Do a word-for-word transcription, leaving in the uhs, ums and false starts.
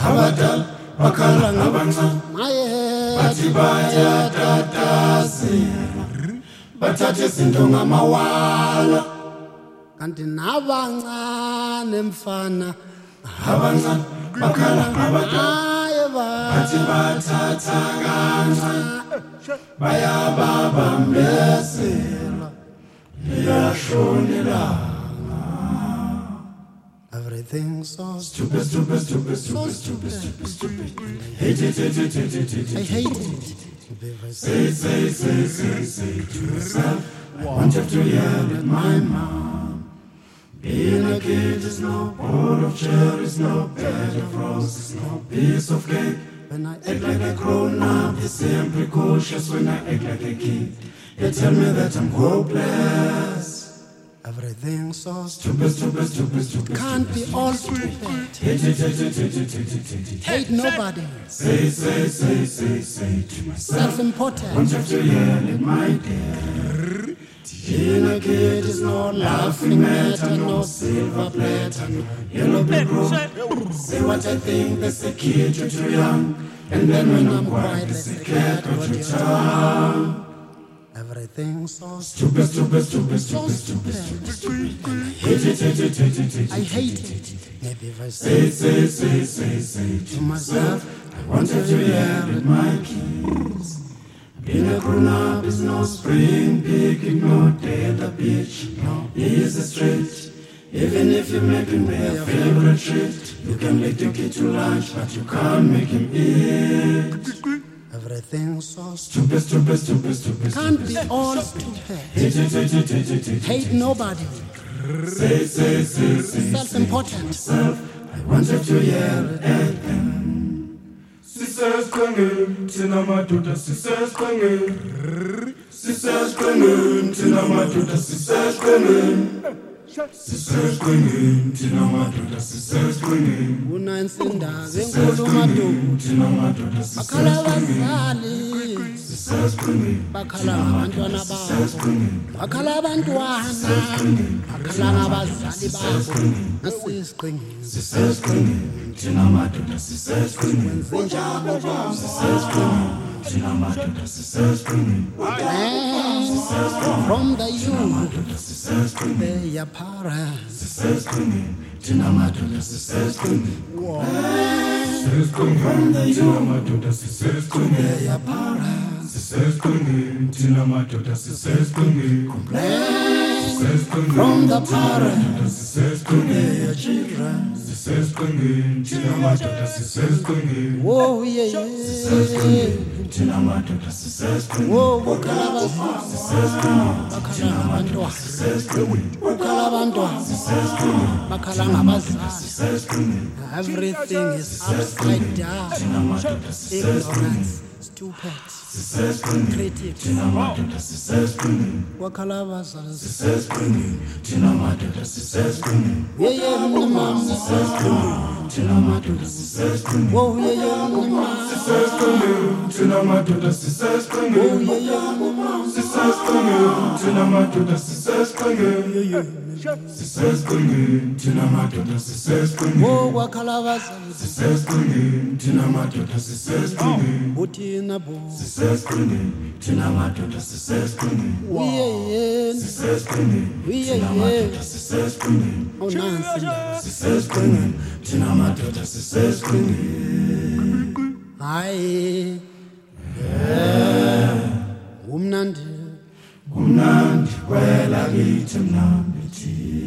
abadala bakhala ngabancane bathi bayatatazela bathathe izinto ngamawala kanti nabancane mfana abancane bakhala abadala bathi bathatha kancane bayababambezela yashonela. Everything's so stupid, stupid, stupid, stupid, stupid, stupid, stupid. Hate it, hate it, hate it, hate it. I hate it. Say, say, say, say, say to yourself, I want you to yell at my mom. Being a kid is no bowl of cherries, no bed of roses, no piece of cake. When I act like a grown-up, they say I'm precocious. When I act like a kid, they tell me that I'm hopeless. Everything's so stupid, stupid, stupid, stupid. Can't be all stupid. Hate, hate, hate, hate, hate, hate, hate, hate. Hate nobody. Say, say, say, say, say to myself. Self-important. Want you to yell at my dad. Being a kid is no laughing matter, no silver platter, no yellow brick road. Say what I think, they say kid, you're too young. And then when I'm quiet, they say cat, what your tongue. Everything's so stupid, stupid, stupid, stupid, stupid, stupid, stupid. I hate it, hate it, hate it, hate it. I hate it. Maybe if I say, say, say, say, say to myself, I wanted to yell at my kids. Being a grown-up is no spring picking, no day at the beach, no easy street. Even if you're making me a favorite treat, you can make the kid to lunch, but you can't make him eat. Everything's so stupid, stupid, stupid, stupid. Can't be all stupid. Hate, hate, hate, hate, hate, hate, hate nobody. Say, say, say, say. Self-important. Myself, I wanted to yell at them. Sisters clinging, tina maduda, sisters clinging. Sisters clinging, tina maduda, sisters clinging. Sisters clinging, tina maduda, sisters clinging. Una insinda, zenkulu maduda, tina maduda, sisters clinging. Sisters clinging, bakhala abantwana babo, bakhala abantwana, bakhala abazali babo, sisters clinging. Sisters clinging, tina maduda, sisters clinging. Zenjalo babo, sisters clinging. Tina maduda, sisters clinging. From the youth, they are parents. Sisters clinging, tina maduda, sisters clinging. Sisters clinging, from the youth, sisters clinging. They are parents. Sisters clinging, tina maduda, sisters clinging. From the parents, sisters clinging. They are children. Sisters clinging, tina maduda, sisters clinging. Oh yeah, yeah. Sisters clinging. Tina maduda, sisters clinging. Whoa, bakhala sisters clinging. Bakhala abantwana. Sisters clinging. Bakhala abantwana. Sisters clinging. Bakhala ngabazali. Sisters clinging. Everything is upside down. Tina maduda, sisters clinging. Stupid. Sisters clinging. Creative. Tina maduda, sisters clinging. Bakhala abazali. Sisters clinging. Tina maduda, sisters clinging. Yeah, yeah, mama. Sisters clinging. Tina maduda, sisters clinging. Whoa, yeah, yeah, mama. Sisters clinging. Tina maduda, sisters clinging. Oh, yeah, yeah, mama. Sisters clinging. Tina maduda, sisters clinging. Yeah, yeah. Sisters clinging. Tina maduda, sisters clinging. Whoa, bakhala abazali. Sisters clinging. Tina maduda, sisters clinging. Uthina bo. Sisters clinging. Tina maduda, sisters clinging. Yeah, yeah. Sisters clinging. Tina maduda, sisters clinging. Oh, nansi. Sisters clinging. Tina maduda, sisters clinging. Hayi. Yeah. Umnandi. Umnandi kwela kithi mnambithi.